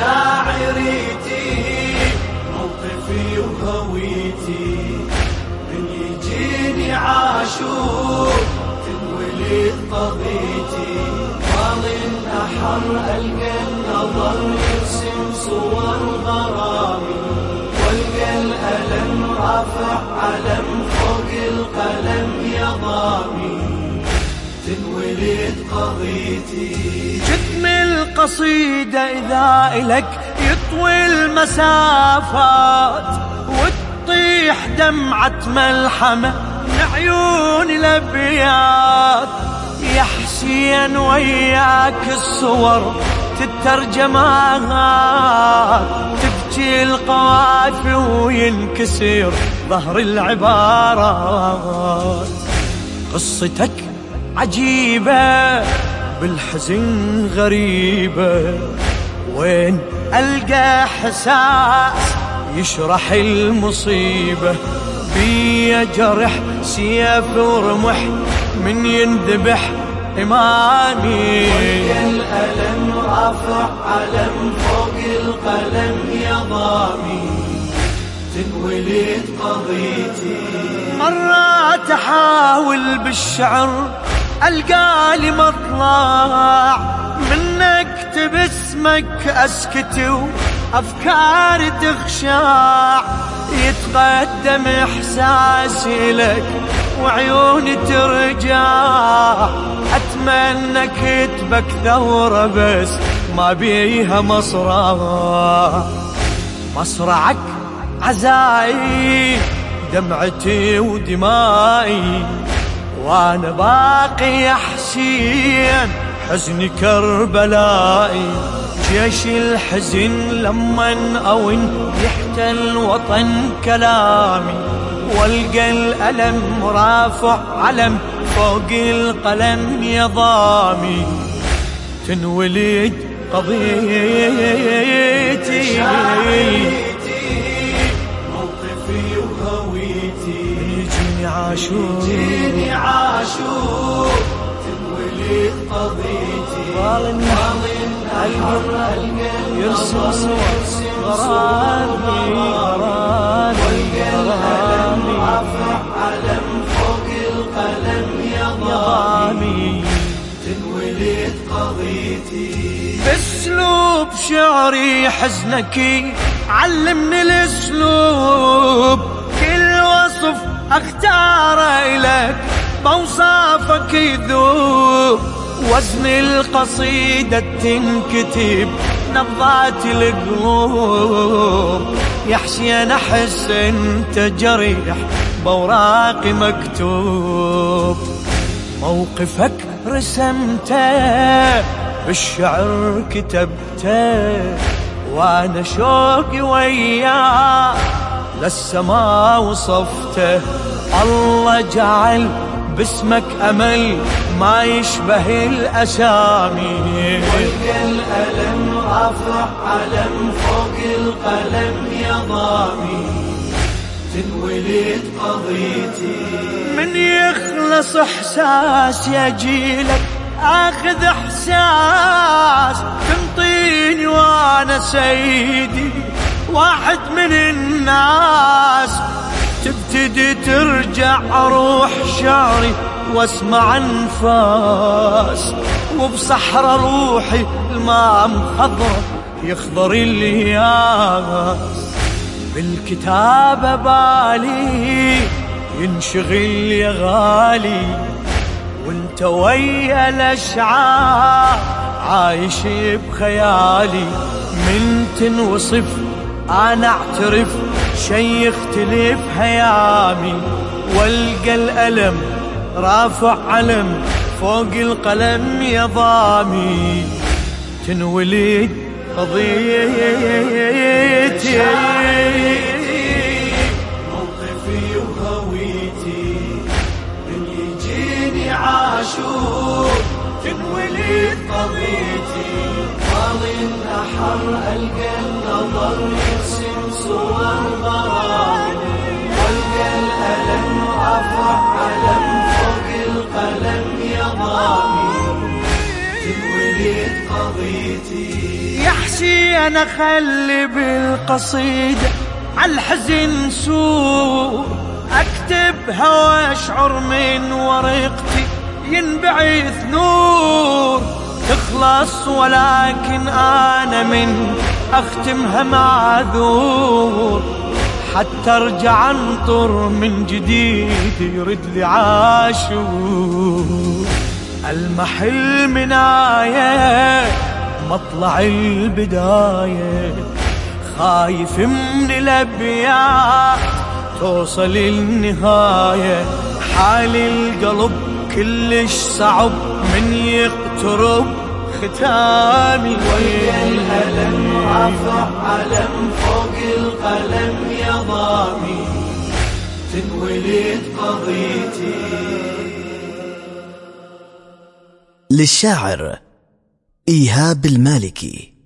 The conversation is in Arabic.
مشاعريتي موقفي وهويتي من يجيني عاشور تنولد قضيتي طالي النحر ألقى النظر يرسم صور غرامي والقى الألم رافع علم فوق القلم يا ضامي تنولد قضيتي جتم القصيدة إذا إلك يطوي المسافات وتطيح دمعة ملحمة من عيون الأبيات يا حسين وياك الصور تترجمات تبكي القوافي وينكسر ظهر العبارات قصتك عجيبة بالحزن غريبة وين ألقى حساس يشرح المصيبة بيا جرح سيف ورمح من ينذبح إمامي الألم رافع علم فوق القلم يا ضامي تنولد قضيتي مرات أحاول بالشعر ألقالي مطلع من أكتب اسمك أسكت وأفكاري تخشع يتقدم إحساسي لك وعيوني ترجع أتمنى كتبك ثورة بس ما بيها مصرع مصرعك عزائي دمعتي ودمائي وانا باقي يا حسين حزن كربلائي جيش الحزن لمن أون يحتل وطن كلامي والقى الألم رافع علم فوق القلم يا ضامي تنولد قضيتي موقفي وهويتي يجيني عاشور تنولد قضيتي طال النحر يرسم صور غرامي والقى الألم رافع علم فوق القلم يا ضامي تنولد قضيتي باسلوب شعري حزنك علمني الاسلوب كل وصف اختاره الك بوصافك يذوب وزن القصيدة تنكتب نبضات القلوب يا حسين احس انت جريح بوراقي مكتوب موقفك رسمته بالشعر كتبته وانا شوقي وياه للسما وصفته الله جعل باسمك امل ما يشبه الاسامي والقى الألم رافع علم فوق القلم يا ضامي تنولد قضيتي من يخلص احساس يجيلك اخذ احساس تنطيني وانا سيدي واحد من الناس تبتدي ترجع روح شعري واسمع انفاس وبصحراء روحي الماء مخضرة يخضر الياس بالكتابة بالي ينشغل يا غالي وانت ويا الاشعار عايش بخيالي من تنوصف انا اعترف شي يختلف هيامي والقى الألم رافع علم فوق القلم يا ضامي تنولد قضيتي موقفي وهويتي من يجيني عاشور تنولد قضيتي طالي النحر ألقى النظر يرسم صور غرامي والقى الألم رافع علم فوق القلم يا ضامي تنولد قضيتي يا حسين أخلي بالقصيدة عالحزن سور أكتبها وأشعر من ورقتي ينبعث نور تخلص ولكن أنا من أختمها معذور حتى أرجع أنطر من جديد يرد لي عاشور المحل مناية مطلع البداية خايف من الأبيات توصل النهاية حال القلب كلش صعب من يقترب ختامي ويا الألم رافع علم فوق القلم يا ضامي تنولد قضيتي. للشاعر إيهاب المالكي.